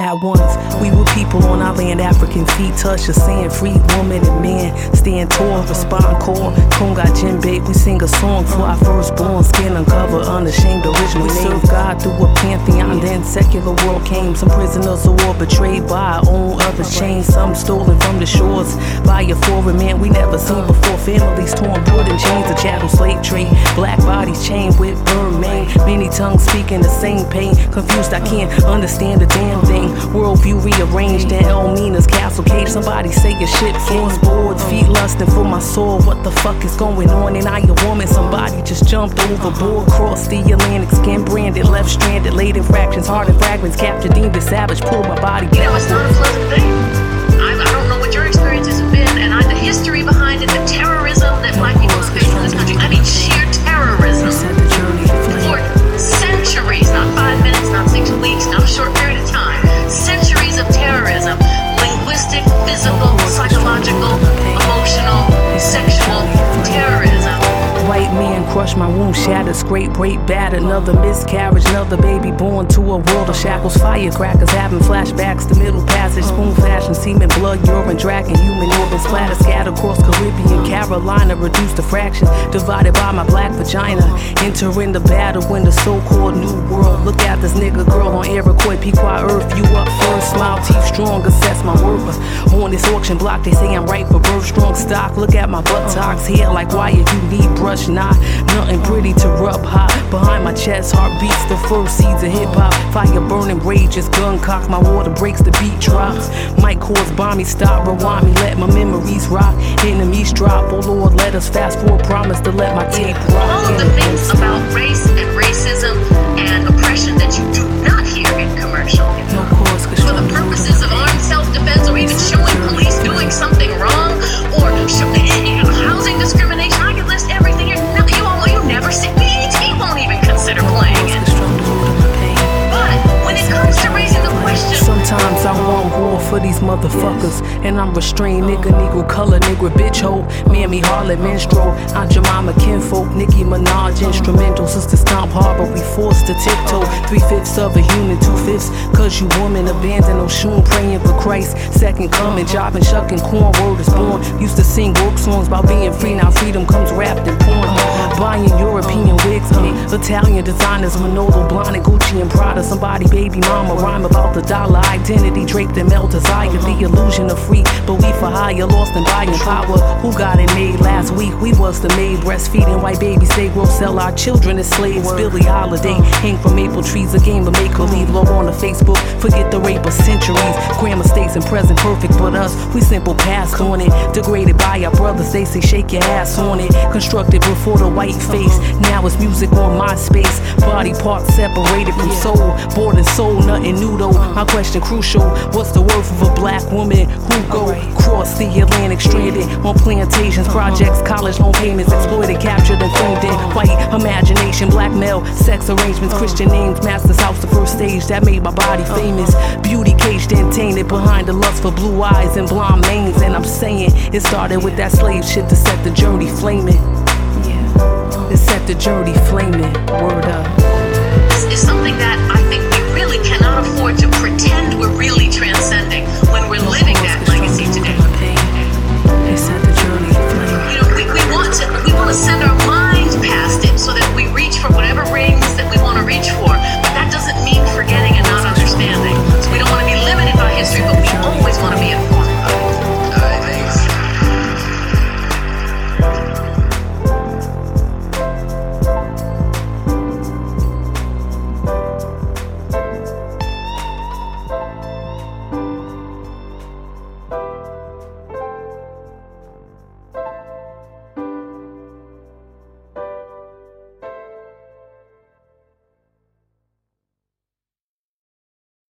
At once, we were people on our land, African feet touch the sand, free woman and man, stand tall, respond core, Konga Djembe, we sing a song for our firstborn, skin uncovered, unashamed, original. We serve God through a pantheon, then secular world came, some prisoners of war betrayed by our own others chains, some stolen from the shores by a foreign man we never seen before, families torn, put in chains, a chattel slave trade, black bodies chained with bird mane, many tongues speaking the same pain, confused, I can't understand a damn thing. Worldview rearranged in Elmina's castle cage. Somebody say your shit floors bored, feet lusting for my soul. What the fuck is going on? And I a woman, somebody just jumped overboard, crossed the Atlantic, skin branded, left stranded, laid in fractions, heart in fragments, captured, deemed as savage, pulled my body back. You know, it's not a pleasant thing. I don't know what your experiences have been, and the history behind it, the terrorism that black people have faced in this country. I mean, sheer terrorism. For centuries, not 5 minutes, not 6 weeks, not a short period of time. Centuries of terrorism, linguistic, physical, psychological, emotional, sexual terrorism. White man crushed my womb, shattered, scrape, break, bad. Another miscarriage, another baby born to a world of shackles. Firecrackers having flashbacks, the middle passage, spoon fashion, semen, blood, urine, dragging human organs, splatter, scattered across Caribbean, Carolina, reduced to fractions, divided by my black vagina. Entering the battle in the so-called new world. Look at this nigga girl on Iroquois, Pequot Earth, you up first, smile, teeth strong, assess my worth. On this auction block, they say I'm right for birth, strong stock. Look at my buttocks, hair like wire, you need brush, nah, nothing pretty to rub hot. Behind my chest, heart beats the first seeds of hip-hop. Fire burning rages, gun cock, my water breaks, the beat drops. Mic cords, bomb me, stop, rewind me, let my memories rock. Enemies drop, oh Lord, let us fast forward, promise to let my tape rock. All of the things about race and racism and oppression that you do not hear in commercial. No cause, for the purposes of armed self-defense, or even showing police doing something wrong, or housing discrimination. I can list everything. You never see. BET won't even consider playing it. But when it comes to raising the question, sometimes I want war for these motherfuckers, and I'm restrained, nigga, negro, color, nigga, bitch, hoe, mammy, harlot, minstrel, Aunt Jemima, kinfolk, Nicki Minaj, instrumental, sister stomp hard, but we forced to tiptoe, 3/5 of a human, 2/5, cause you woman, abandoned Oshun, praying for Christ, second coming, jobbing, shucking, corn, word is born, used to sing work songs about being free, now freedom comes wrapped in porn, buying European wigs, Italian designers, Manolo, Blahnik, Gucci, and Prada, somebody, baby mama, rhyme about the dollar, identity draped in male desire, the illusion of free belief for higher, lost in buying power. Who got it made last week? We was the maid, breastfeeding white babies. They will sell our children as slaves. Billie Holiday, hang from maple trees, a game of make believe. Log on to Facebook, forget the rape of centuries. Grammar states and present perfect, but us, we simple passed on it. Degraded by our brothers, they say shake your ass on it. Constructed before the white face, now it's music on MySpace. Body parts separated from soul, bored and soul, nothing new though. My question crucial, what's the worth of a black woman who go cross the Atlantic stranded on plantations, projects, college loan payments, exploited, captured and framed in white imagination, blackmail, sex arrangements, Christian names, master's house, the first stage that made my body famous, beauty caged and tainted behind the lust for blue eyes and blonde manes, and I'm saying it started with that slave shit to set the journey flaming. It set the journey flaming. Word up. This is something that